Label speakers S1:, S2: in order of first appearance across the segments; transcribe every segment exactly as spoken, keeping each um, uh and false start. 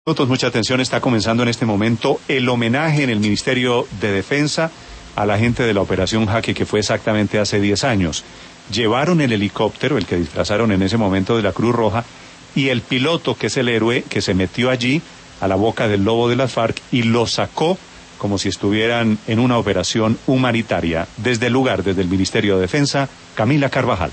S1: Mucha atención, está comenzando en este momento el homenaje en el Ministerio de Defensa a la gente de la Operación Jaque, que fue exactamente hace diez años. Llevaron el helicóptero, el que disfrazaron en ese momento de la Cruz Roja, y el piloto, que es el héroe, que se metió allí a la boca del lobo de las FARC y lo sacó como si estuvieran en una operación humanitaria. Desde el lugar, desde el Ministerio de Defensa, Camila Carvajal.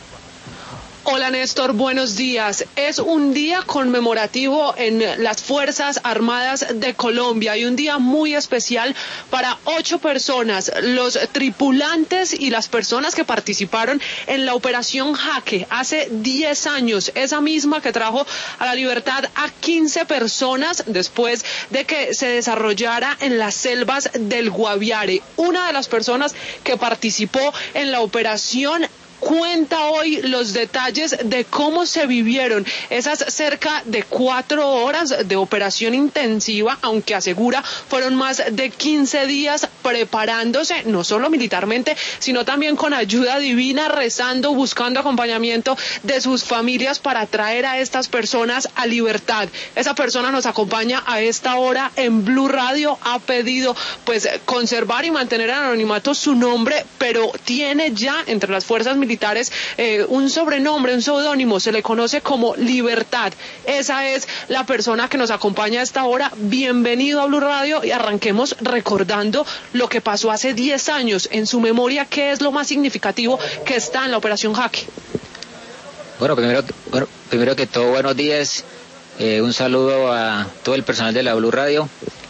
S2: Hola Néstor, buenos días. Es un día conmemorativo en las Fuerzas Armadas de Colombia y un día muy especial para ocho personas, los tripulantes y las personas que participaron en la Operación Jaque hace diez años, esa misma que trajo a la libertad a quince personas después de que se desarrollara en las selvas del Guaviare. Una de las personas que participó en la operación cuenta hoy los detalles de cómo se vivieron esas cerca de cuatro horas de operación intensiva, aunque asegura fueron más de quince días preparándose, no solo militarmente, sino también con ayuda divina, rezando, buscando acompañamiento de sus familias para traer a estas personas a libertad. Esa persona nos acompaña a esta hora en Blue Radio, ha pedido pues conservar y mantener en anonimato su nombre, pero tiene ya entre las fuerzas militares militares eh, un sobrenombre, un seudónimo, se le conoce como Libertad. Esa es la persona que nos acompaña a esta hora. Bienvenido a Blue Radio y arranquemos recordando lo que pasó hace diez años. En su memoria, ¿qué es lo más significativo que está en la Operación Jaque?
S3: Bueno, primero, bueno, primero que todo, buenos días. Eh, un saludo a todo el personal de la Blue Radio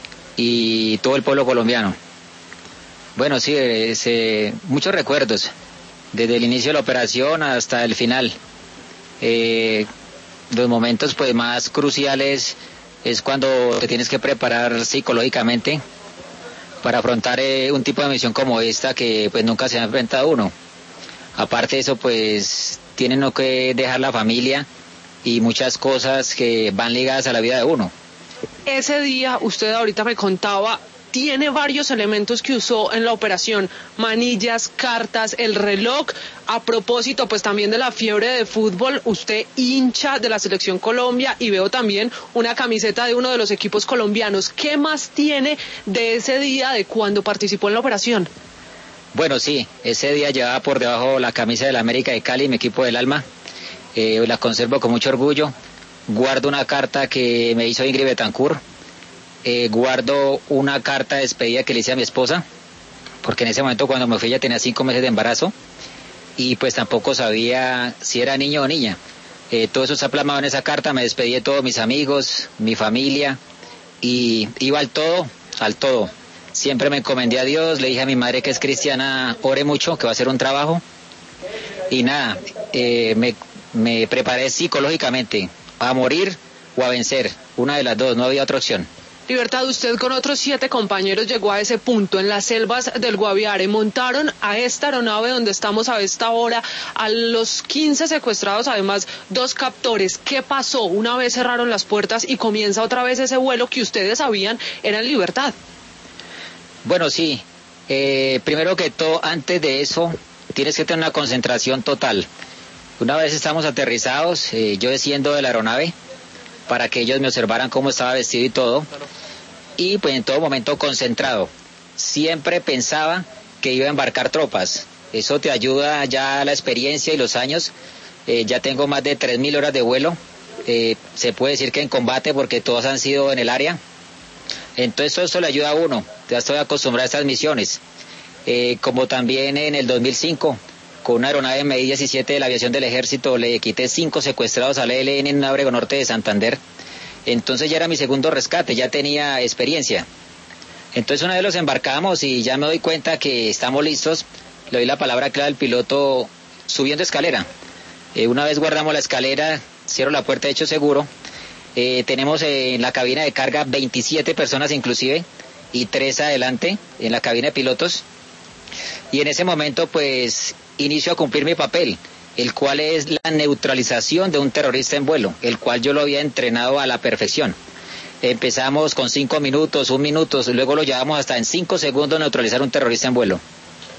S3: y todo el pueblo colombiano. Bueno, sí, es, eh, muchos recuerdos. Desde el inicio de la operación hasta el final. Eh, los momentos pues más cruciales es cuando te tienes que preparar psicológicamente para afrontar eh, un tipo de misión como esta que pues nunca se ha enfrentado uno. Aparte de eso, pues tienen uno que dejar la familia y muchas cosas que van ligadas a la vida de uno.
S2: Ese día, usted ahorita me contaba, tiene varios elementos que usó en la operación, manillas, cartas, el reloj. A propósito, pues también de la fiebre de fútbol, usted hincha de la Selección Colombia y veo también una camiseta de uno de los equipos colombianos. ¿Qué más tiene de ese día, de cuando participó en la operación?
S3: Bueno, sí, ese día llevaba por debajo la camisa del América de Cali, mi equipo del alma. Eh, la conservo con mucho orgullo. Guardo una carta que me hizo Ingrid Betancourt. Eh, guardo una carta de despedida que le hice a mi esposa, porque en ese momento cuando me fui ella tenía cinco meses de embarazo y pues tampoco sabía si era niño o niña. Eh, todo eso se ha plasmado en esa carta. Me despedí de todos mis amigos, mi familia, y iba al todo, al todo. Siempre me encomendé a Dios, le dije a mi madre, que es cristiana, ore mucho, que va a ser un trabajo, y nada, eh, me, me preparé psicológicamente a morir o a vencer, una de las dos, no había otra opción.
S2: Libertad, usted con otros siete compañeros llegó a ese punto, en las selvas del Guaviare. Montaron a esta aeronave donde estamos a esta hora, a los quince secuestrados, además dos captores. ¿Qué pasó una vez cerraron las puertas y comienza otra vez ese vuelo que ustedes sabían era en libertad?
S3: Bueno, sí. Eh, primero que todo, antes de eso, tienes que tener una concentración total. Una vez estamos aterrizados, eh, yo desciendo de la aeronave para que ellos me observaran cómo estaba vestido y todo. Y pues en todo momento concentrado. Siempre pensaba que iba a embarcar tropas. Eso te ayuda ya la experiencia y los años. Eh, ya tengo más de tres mil horas de vuelo. Eh, se puede decir que en combate, porque todos han sido en el área. Entonces todo esto le ayuda a uno. Ya estoy acostumbrado a estas misiones. Eh, como también en el dos mil cinco, con una aeronave M I diecisiete de la aviación del ejército, le quité cinco secuestrados al E L N en un Abrego Norte de Santander. Entonces ya era mi segundo rescate, ya tenía experiencia. Entonces una vez los embarcamos y ya me doy cuenta que estamos listos, le doy la palabra clara al piloto subiendo escalera. Eh, una vez guardamos la escalera, cierro la puerta de hecho seguro. Eh, tenemos en la cabina de carga veintisiete personas inclusive y tres adelante en la cabina de pilotos. Y en ese momento pues inicio a cumplir mi papel, el cual es la neutralización de un terrorista en vuelo, el cual yo lo había entrenado a la perfección. Empezamos con cinco minutos, un minuto, luego lo llevamos hasta en cinco segundos neutralizar un terrorista en vuelo.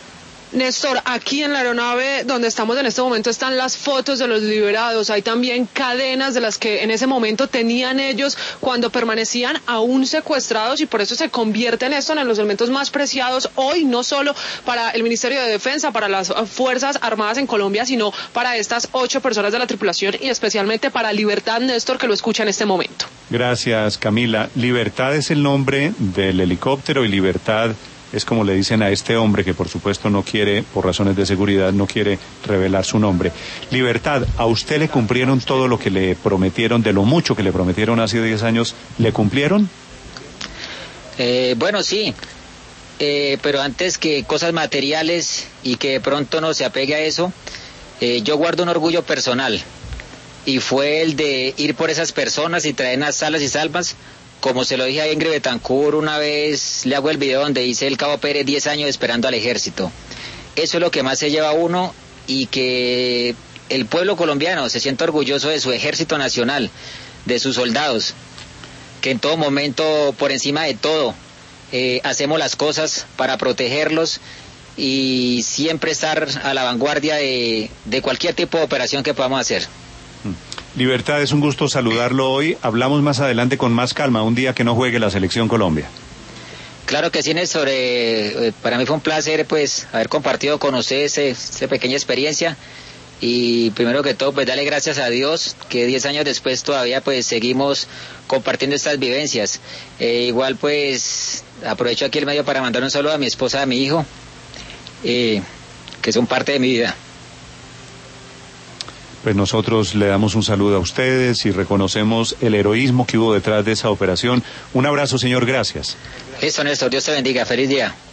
S2: Néstor, aquí en la aeronave donde estamos en este momento están las fotos de los liberados, hay también cadenas de las que en ese momento tenían ellos cuando permanecían aún secuestrados y por eso se convierte en esto en los elementos más preciados hoy, no solo para el Ministerio de Defensa, para las Fuerzas Armadas en Colombia, sino para estas ocho personas de la tripulación y especialmente para Libertad, Néstor, que lo escucha en este momento.
S1: Gracias, Camila. Libertad es el nombre del helicóptero y Libertad es como le dicen a este hombre que por supuesto no quiere, por razones de seguridad, no quiere revelar su nombre. Libertad, ¿a usted le cumplieron todo lo que le prometieron, de lo mucho que le prometieron hace diez años? ¿Le cumplieron?
S3: Eh, bueno, sí, eh, pero antes que cosas materiales y que de pronto no se apegue a eso, eh, yo guardo un orgullo personal y fue el de ir por esas personas y traerlas salas y salvas. Como se lo dije a Ingrid Betancourt una vez, le hago el video donde dice el Cabo Pérez diez años esperando al ejército. Eso es lo que más se lleva a uno y que el pueblo colombiano se sienta orgulloso de su ejército nacional, de sus soldados, que en todo momento, por encima de todo, eh, hacemos las cosas para protegerlos y siempre estar a la vanguardia de, de cualquier tipo de operación que podamos hacer.
S1: Libertad, es un gusto saludarlo hoy. Hablamos más adelante con más calma, un día que no juegue la Selección Colombia.
S3: Claro que sí, Néstor. Eh, para mí fue un placer pues haber compartido con ustedes esa pequeña experiencia y primero que todo pues darle gracias a Dios que diez años después todavía pues seguimos compartiendo estas vivencias. Eh, igual pues aprovecho aquí el medio para mandar un saludo a mi esposa, a mi hijo, eh, que son parte de mi vida.
S1: Pues nosotros le damos un saludo a ustedes y reconocemos el heroísmo que hubo detrás de esa operación. Un abrazo, señor, gracias.
S3: Listo, Néstor, Dios te bendiga, feliz día.